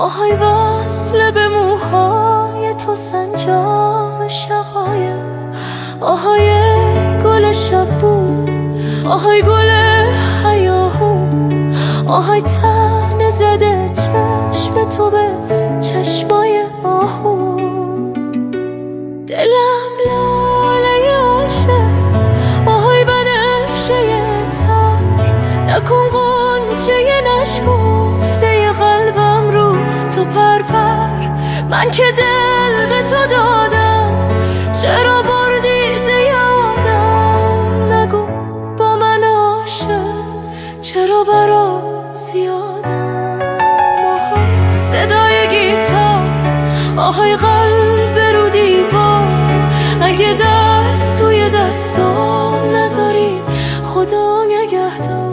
آهای وصل به موهای تو سنجاق شقایق، آهای گل شبو، آهای گل هیاهو، آهای تن زده چشم تو به چشمای آهو. دلم لاله عاشق، آهای بنفشه تر، نکن غنچه نشکفته قلبم رو تو پرپر. من که دل به تو دادم، چرا بردی زیادم؟ نگو با من عاشق، چرا برا زیادم؟ آهای صدای گیتار، آهای قلب رو دیوار، اگه دست توی دستام نذاری خدا نگهدار.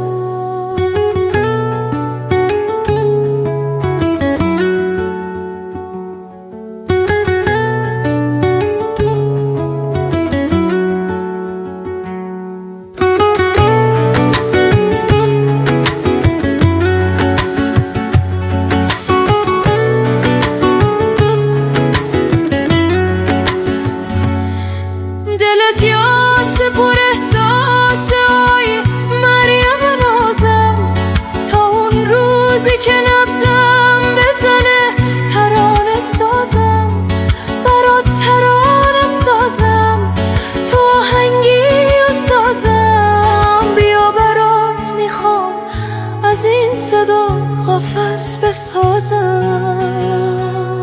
دلت یاس پر احساس، آی مریم نازم، تا اون روزی که نبضم بزنه ترانه سازم، برات ترانه سازم، تو آهنگی و سازم. بیا برات میخوام از این صدا قفس بسازم.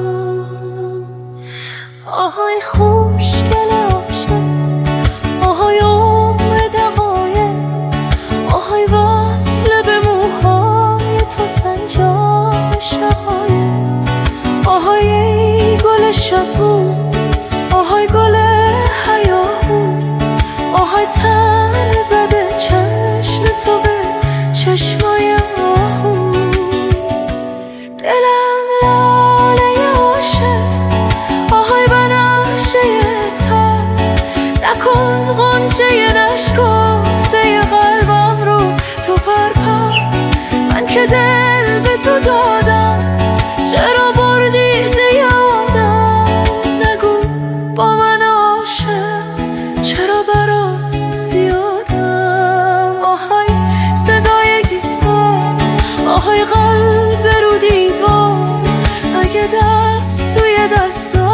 آهای خوشگل عاشق، آهای عمر دقایق، آهای وصل به موهای تو سنجاق شقایق، آهای گل شبو، آهای گل هیاهو، آهای تن زده چشم تو به چشمای آهو. دلم لاله عاشق، آهای بنفشه تر، نکن غنچه نشکفته قلبم رو تو پرپر. من که دل به تو دادم، چرا بردی زیادم؟ نگو با من عاشق، چرا برا زیادم؟ آهای صدای گیتار، آهای قلب رو دیوار، اگه دست توی دستم